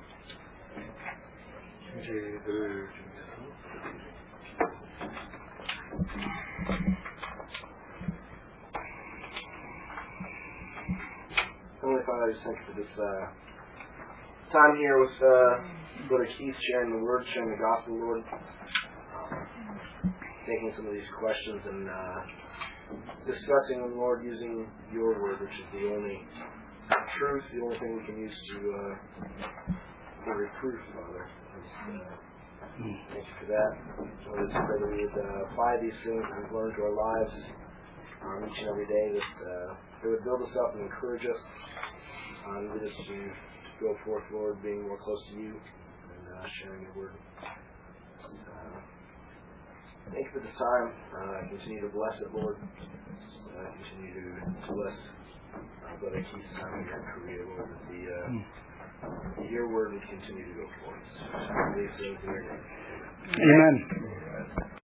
Heavenly Father, I just thank you for this uh, time here with uh, Brother Keith sharing the Word, sharing the Gospel, Lord. Um, taking some of these questions and uh, discussing them, Lord, using your Word, which is the only truth, the only thing we can use to uh, for reproof, Father. Just, uh, thank you for that. Lord, I just pray that we would uh, apply these things that we've learned to our lives um, each and every day, that uh, it would build us up and encourage us, um, lead us to go forth, Lord, being more close to you and uh, sharing your word. Uh, thank you for this time. Uh, continue to bless it, Lord. Uh, continue to, to bless uh, Brother Keith's time in your career, Lord, that the, uh, your word would continue to go forth. Please, in your name. Amen.